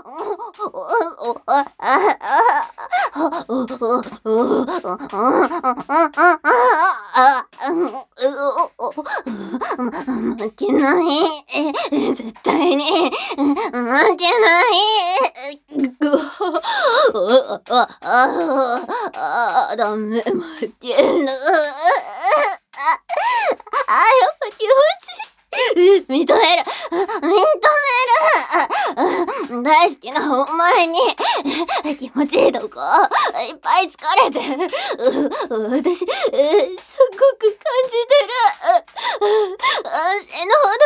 負けない。絶対に負けない。ダメ、負ける。やっぱ気持ちいい。認める。大好きなお前に気持ちいいとこいっぱい疲れてる。私、すっごく感じてる。死ぬほど